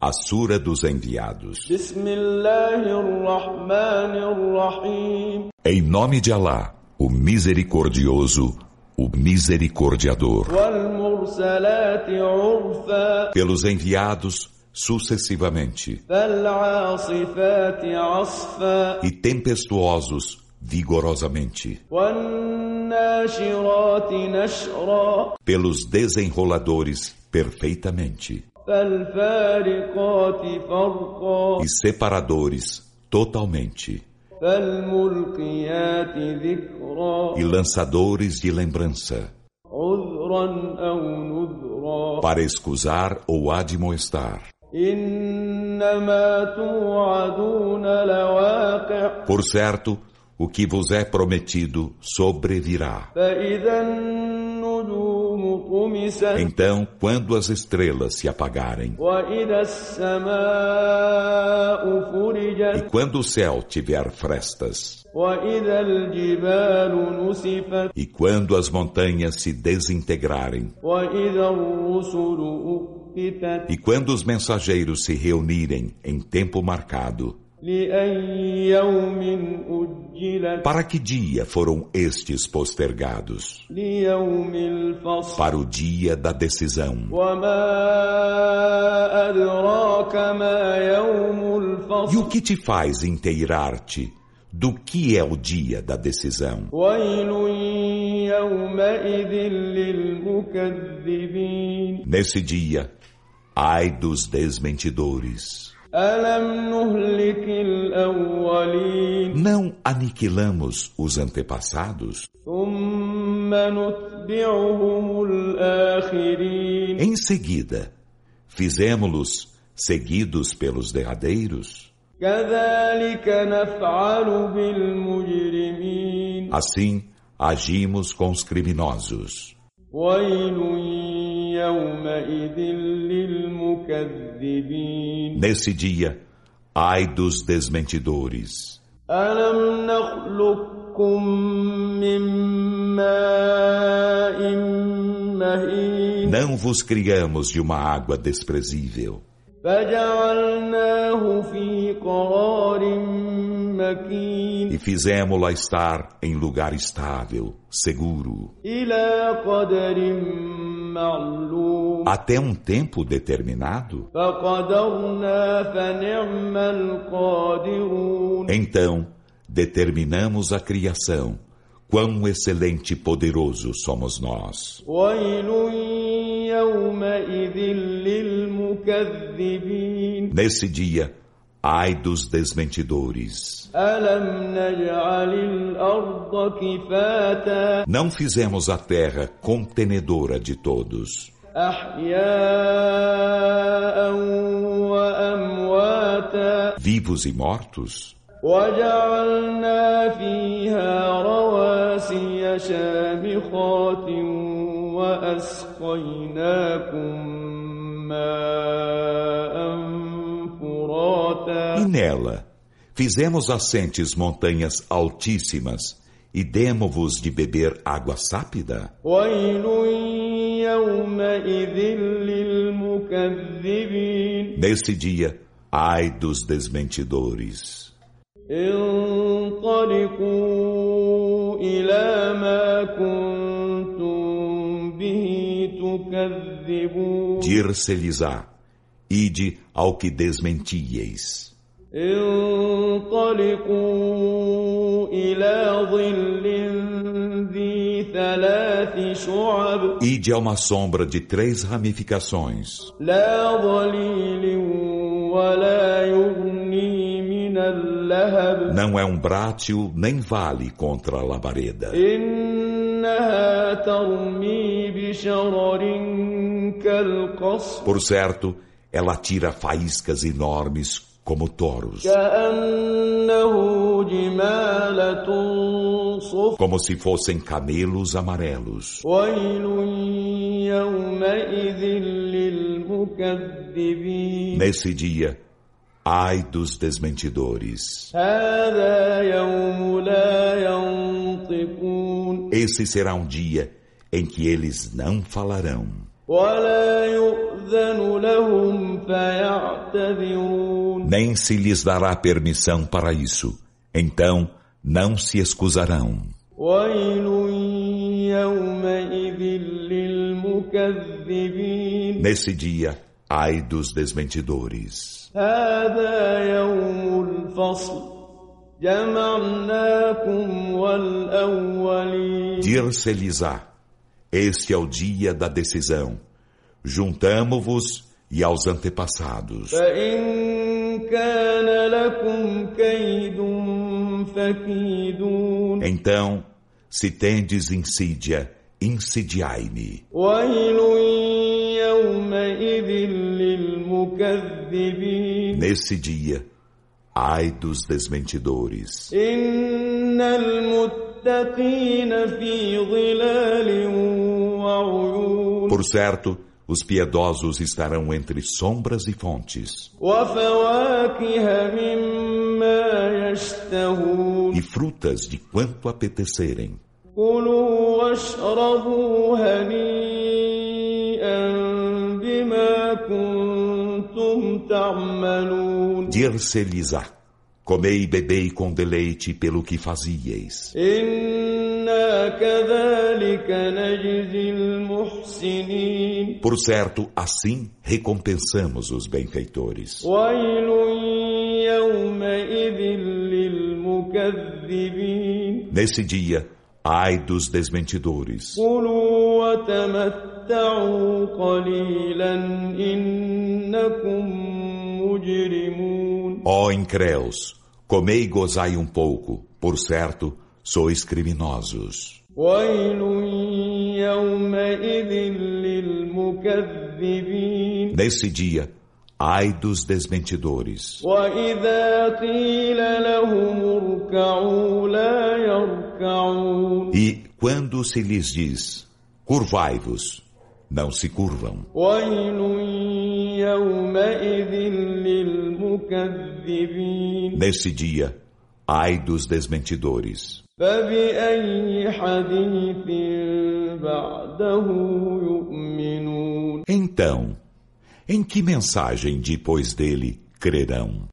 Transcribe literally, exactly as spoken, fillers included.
A Sura dos Enviados. Em nome de Alá, o Misericordioso, o Misericordiador. Pelos enviados sucessivamente. E tempestuosos vigorosamente. Pelos desenroladores perfeitamente. E separadores totalmente. E lançadores de lembrança, para escusar ou admoestar. Por certo, o que vos é prometido sobrevirá. Então, quando as estrelas se apagarem, e quando o céu tiver frestas, e quando as montanhas se desintegrarem, e quando os mensageiros se reunirem em tempo marcado, para que dia foram estes postergados? Para o dia da decisão. E o que te faz inteirar-te do que é o dia da decisão? Nesse dia, ai dos desmentidores. Não aniquilamos os antepassados? Em seguida, fizemos-los seguidos pelos derradeiros? Assim, agimos com os criminosos. Nesse dia, ai dos desmentidores. Não vos criamos de uma água desprezível. E fizemo-la estar em lugar estável, seguro, até um tempo determinado. Então, determinamos a criação. Quão excelente e poderoso somos nós. Nesse dia, ai dos desmentidores. Não fizemos a terra contenedora de todos, vivos e mortos? وَجَعَلْنَا فِيهَا رَوَاسِيَ شَامِخَاتٍ وَأَسْقَيْنَاكُم مَّاءً فُرَاتًا. E nela fizemos assentes montanhas altíssimas e demo-vos de beber água sápida. وَيْلٌ يَوْمَئِذٍ لِّلْمُكَذِّبِينَ. Nesse dia, ai dos desmentidores. انطلقوا إلى ما كنتم به تكذبون. Dir-se-lhes-á, ide ao que desmentieis. انطلقوا إلى ظل ذي ثلاث شعب. Ide a uma sombra de três ramificações. لا ظليل ولا يغني. Não é um brátil nem vale contra a labareda. Por certo, ela tira faíscas enormes como touros, como se fossem camelos amarelos. Nesse dia, ai dos desmentidores. Esse será um dia em que eles não falarão. Nem se lhes dará permissão para isso. Então não se excusarão. Nesse dia, ai dos desmentidores. Dir-se-lhes-á: este é o dia da decisão. Juntamo-vos e aos antepassados. Então, se tendes insídia, insidiai-me. Nesse dia, ai dos desmentidores. Por certo, os piedosos estarão entre sombras e fontes. E frutas de quanto apetecerem. Dir-se-lhes-á: comei e bebei com deleite pelo que fazieis. Por certo, assim recompensamos os benfeitores. Nesse dia, ai dos desmentidores. Ó incréus, comei e gozai um pouco, por certo, sois criminosos. Nesse dia, ai dos desmentidores. E quando se lhes diz: curvai-vos, não se curvam. Nesse dia, ai dos desmentidores. Então, em que mensagem depois dele crerão?